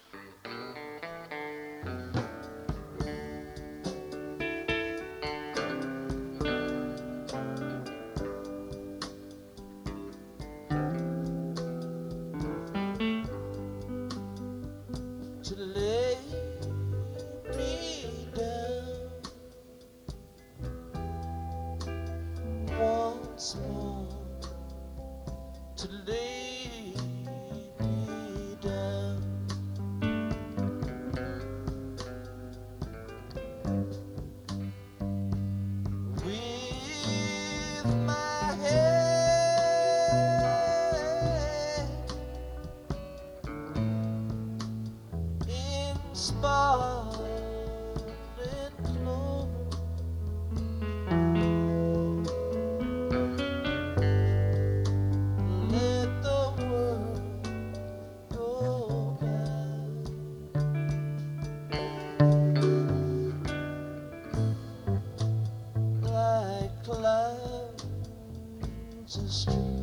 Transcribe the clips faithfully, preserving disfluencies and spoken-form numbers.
To lay me down once more, to lay me down. With my head in sparkling clothes, let the world go by. Like clouds astray,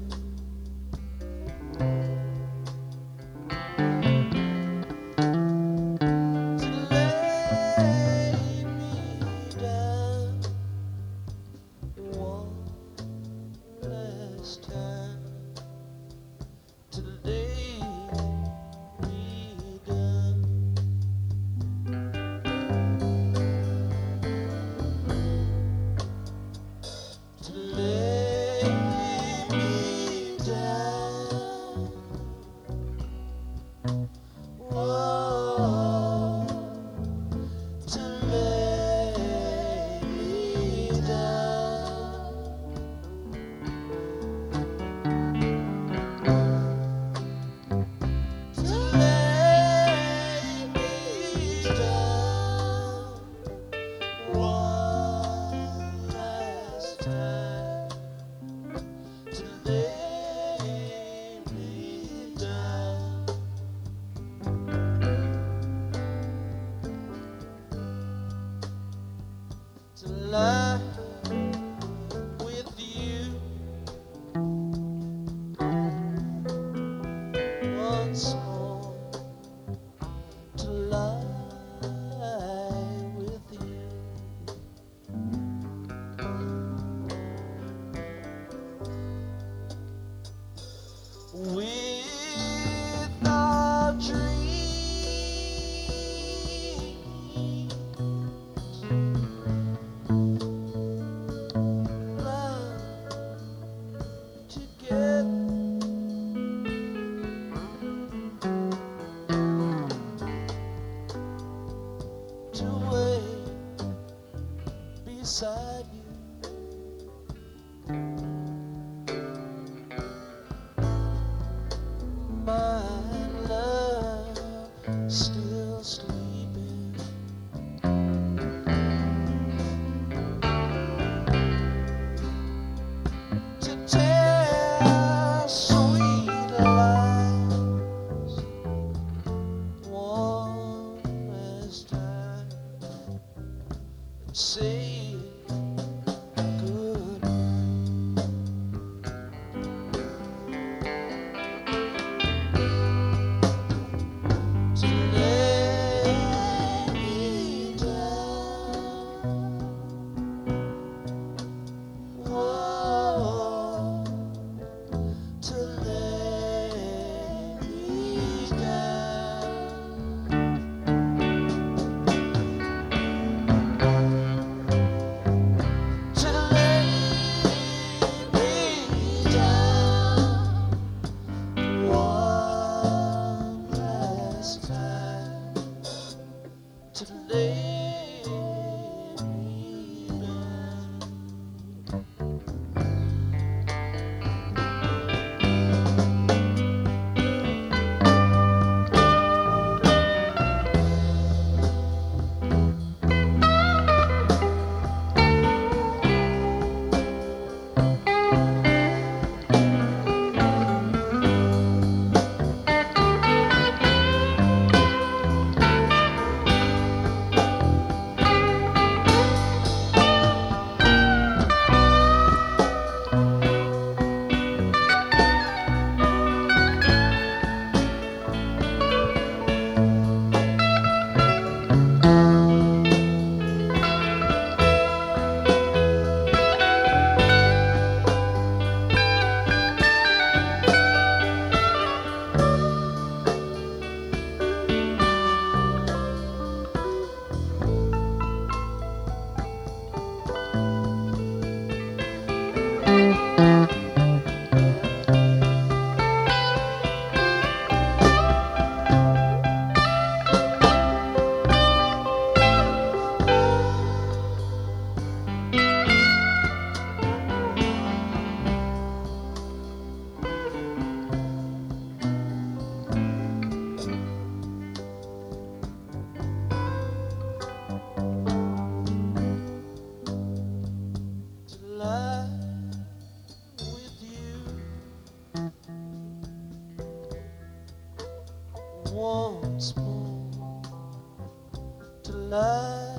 to lay me down one last time, to lay me down. To lay me down, whoa, to lay me down, to lay me down one last time, to lay me down. To lie with you once more, to lie with you. With our dreams run together, to wait beside you. My love still sleeping, to tell sweet lies one last time, and say goodbye. To lay me down, whoa, to lay me down. once more to life.